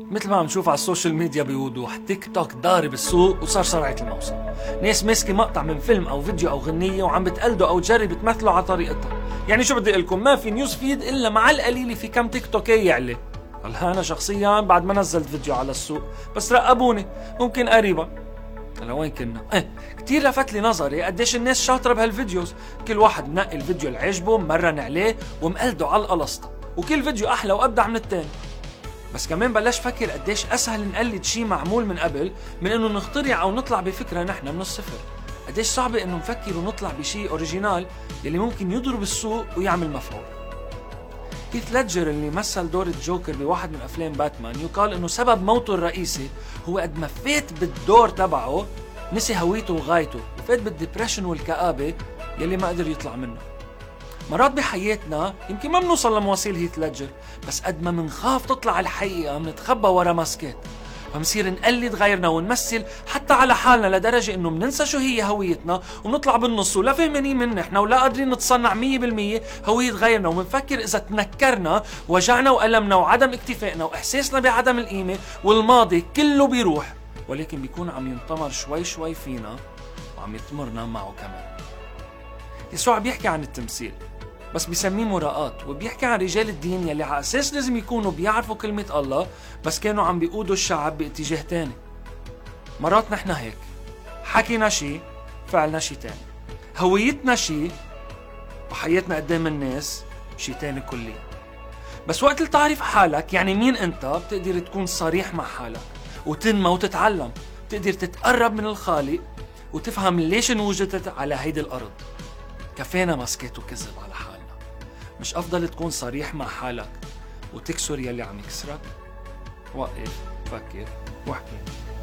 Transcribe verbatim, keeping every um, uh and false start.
مثل ما عم نشوف على السوشيال ميديا بوضوح، تيك توك ضارب السوق وصار سرعة الموسم. ناس ماسكة مقطع من فيلم أو فيديو أو غنية وعم بتقلده أو تجرب تمثله على طريقتها. يعني شو بدي لكم، ما في نيوز فيد إلا مع القليل في كم تيك توكي يعلي. هلا أنا شخصيا بعد ما نزلت فيديو على السوق بس راقبوني، ممكن قريبا. هلا وين كنا؟ ايه كتير لفت لي نظري قديش الناس شاطرة بهالفيديوز. كل واحد منقي الفيديو اللي عجبه مرن عليه ومقلده على القلسطة، وكل فيديو أحلى وأبدع من التاني. بس كمان بلش فكر قديش أسهل نقلد شي معمول من قبل من إنه نخترع أو نطلع بفكرة نحن من الصفر. قديش صعبة إنه نفكر ونطلع بشي أوريجينال يلي ممكن يضرب السوق ويعمل مفعول. هيث ليدجر اللي مثل دور الجوكر بواحد من أفلام باتمان يقال إنه سبب موته الرئيسي هو قد ما فات بالدور تبعه نسي هويته وغايته، وفات بالديبريشن والكآبة يلي ما قدر يطلع منه. مرات بحياتنا يمكن ما بنوصل لمواصيل هيث ليدجر، بس قد ما منخاف تطلع الحقيقة منتخبى ورا ماسكات، فمصير نقلد غيرنا ونمثل حتى على حالنا لدرجة انه مننسى شو هي هويتنا ونطلع بالنص ولا فهمانين من نحن ولا قادرين نتصنع مية بالمية هوية غيرنا، ومنفكر اذا تنكرنا وجعنا وألمنا وعدم اكتفائنا واحساسنا بعدم القيمة والماضي كله بيروح، ولكن بيكون عم ينطمر شوي شوي فينا وعم يطمرنا معه كمان. يسوع بيحكي عن التمثيل بس بيسميه مراءات، وبيحكي عن رجال الدين يلي على اساس لازم يكونوا بيعرفوا كلمة الله بس كانوا عم بيقودوا الشعب باتجاه تاني. مرات نحن هيك، حكينا شي فعلنا شي تاني، هويتنا شي وحياتنا قدام الناس شي تاني كلي. بس وقت اللي تعرف حالك يعني مين انت بتقدر تكون صريح مع حالك وتنمى وتتعلم، بتقدر تتقرب من الخالق وتفهم ليش انوجدت على هيدي الارض. كفانا مسكت وكذب على حالنا. مش أفضل تكون صريح مع حالك وتكسر يلي عم يكسرك؟ وقف، فكر، واحكي.